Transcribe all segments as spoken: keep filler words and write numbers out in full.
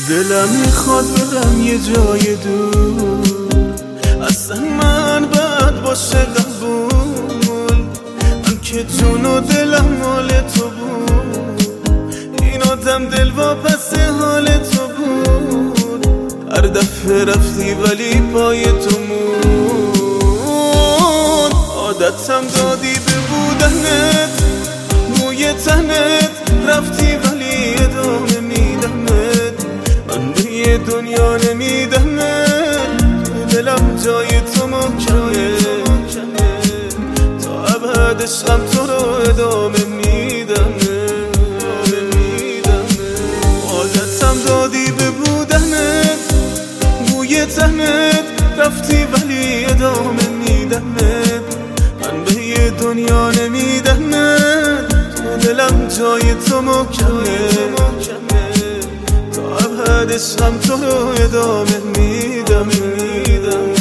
دلم میخواد برم یه جای دور، اصلا من بد باشه قبول، من که جون و دلم مال تو بود، این آدم دل واپس حال تو بود، هر دفعه رفتی ولی پای تو مون، عادتم دادی به بودنت، موی تنت، رفتی ولی ادامه میدمت، من به یه دنیا نمیدمت، تو دلم جای تو محکمه، تا ابد عشقم تو رو ادامه میدمه، عادتم دادی به بودنت، بوی تنت، رفتی ولی ادامه میدمت، من به یه دنیا نمیدمت، تو دلم جای تو محکمه، تا ابد عشقم تو رو ادامه میدم میدم.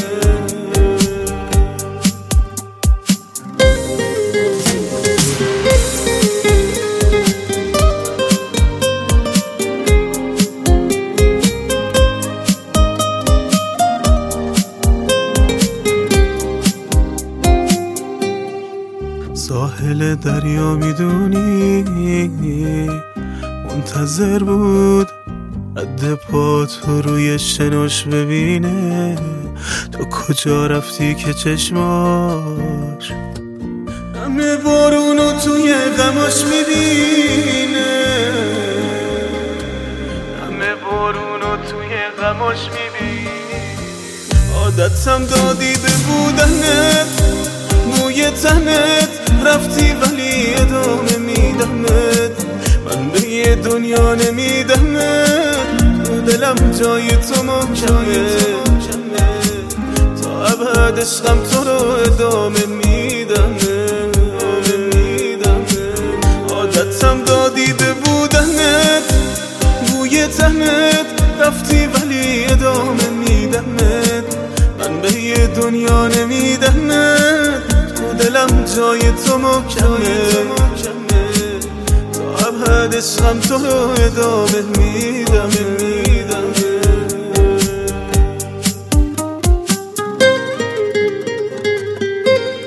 ساحل دریا میدونی منتظر بود رد پا تو روی شناش ببینه، تو کجا رفتی که چشماش همه بارونو توی غماش میبینه، همه بارونو توی غماش میبینه، عادتم دادی به بودنت، موی تنت، رفتی ولی ادامه میدمت، من به یه دنیا نمیدمت، تو دلم جای تو محکمه، تا ابد عشقم تو رو ادامه میدمه، عادتم دادی به بودنت، بوی تنت، رفتی ولی ادامه میدمت، من به یه دنیا نمیدمت، تو دلم جای تو محکمه، تا ابد عشقم تو رو ادامه میدم میدم.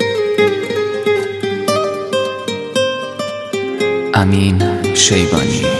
امین شیبانی.